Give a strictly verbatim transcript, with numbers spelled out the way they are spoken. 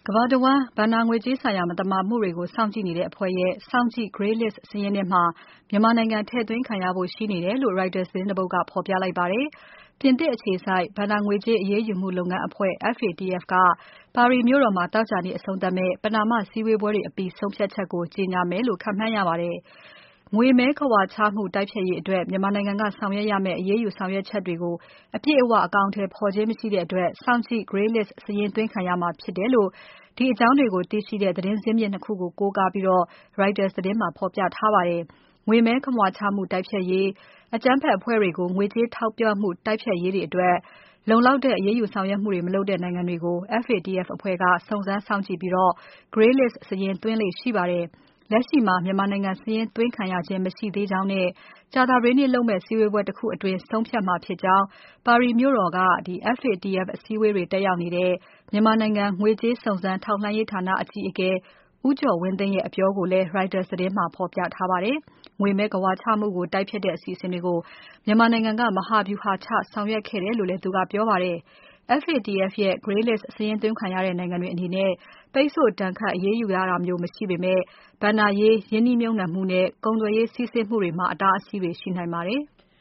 ကမ္ဘာတဝန်းဘဏ္ဍာငွေကြေးဆိုင်ရာမသမာမှုတွေကိုစောင့်ကြည့်နေတဲ့အဖွဲ့ရဲ့စောင့်ကြည့် Grey List စာရင်းထဲမှာမြန်မာနိုင်ငံထည့်သွင်းခံရဖို့ရှိနေတယ်လို့ Reuters သတင်းတပုဒ်ကဖော်ပြလိုက်ပါတယ်။ ပြင်သစ်အခြေစိုက် ဘဏ္ဍာငွေကြေးအရေးယူမှုလုပ်ငန်းအဖွဲ့ F A T F ကပါရီမြို့တော်မှာသောကြာနေ့အဆုံးသတ်မယ့် ပဏာမစည်းဝေးပွဲတွေအပြီးဆုံးဖြတ်ချက်ကိုကြေညာမယ်လို့ခန့်မှန်းရပါတယ်။ ငွေမဲခဝါချမှုတိုက်ဖျက်ရေးအတွက် မြန်မာနိုင်ငံကဆောင်ရွက်ရမယ့် အရေးယူဆောင်ရွက်ချက်တွေကို အပြည့်အဝအကောင်အထည်ဖော်ခြင်းမရှိတဲ့အတွက် စောင့်ကြည့် Grey List စာရင်းသွင်းခံရမှာဖြစ်တယ်လို့ ဒီအကြောင်းတွေကိုသိရှိတဲ့ သတင်းဇစ်မြစ် ၂ ခုကို ကိုးကားပြီး Reuters သတင်းမှာဖော်ပြထားပါတယ်။ ငွေမဲခဝါချမှုတိုက်ဖျက်ရေး၊ အကြမ်းဖက်အဖွဲ့တွေကို ငွေကြေးထောက်ပံ့မှုတိုက်ဖျက်ရေးတွေအတွက် လုံလောက်တဲ့အရေးယူဆောင်ရွက်မှုတွေ မလုပ်တဲ့နိုင်ငံတွေကို F A T F အဖွဲ့က စုံစမ်းစောင့်ကြည့်ပြီး Grey List စာရင်းသွင်းလေ့ရှိပါတယ်။ လက်ရှိမှာ မြန်မာနိုင်ငံစာရင်းသွင်းခံရခြင်းမရှိသေးကြောင်းနဲ့ ကြာသပတေးနေ့လုပ်မယ့် စည်းဝေးပွဲတခုအတွင်းဆုံးဖြတ်မှာဖြစ်ကြောင်း ပါရီမြို့တော်က F A T F အစည်းအဝေးတွေတက်ရောက်နေတဲ့ မြန်မာနိုင်ငံငွေကြေးစုံစမ်းထောက်လှမ်းရေးဌာနအကြီးအကဲ ဦးကျော်ဝင်းသိန်းရဲ့အပြောကိုလည်း Reuters သတင်းမှာဖော်ပြထားပါတယ်။ ငွေမဲခဝါချမှုကိုတိုက်ဖျက်တဲ့အစီအစဉ်တွေကို မြန်မာနိုင်ငံက မဟာဗြူဟာချဆောင်ရွက်ခဲ့တယ်လို့လည်း သူကပြောပါတယ်။ F A T F ရဲ့ Grey List စာရင်းသွင်းခံရတဲ့နိုင်ငံတွေအနေနဲ့ ပိတ်ဆို့ဒဏ်ခတ်အရေးယူရတာမျိုးမရှိပေမဲ့ ဘဏ္ဍာရေး၊ ရင်းနှီးမြှုပ်နှံမှုနဲ့ ကုန်သွယ်ရေးစီးဆင်းမှုတွေမှာ အတားအဆီးတွေရှိနိုင်ပါတယ်။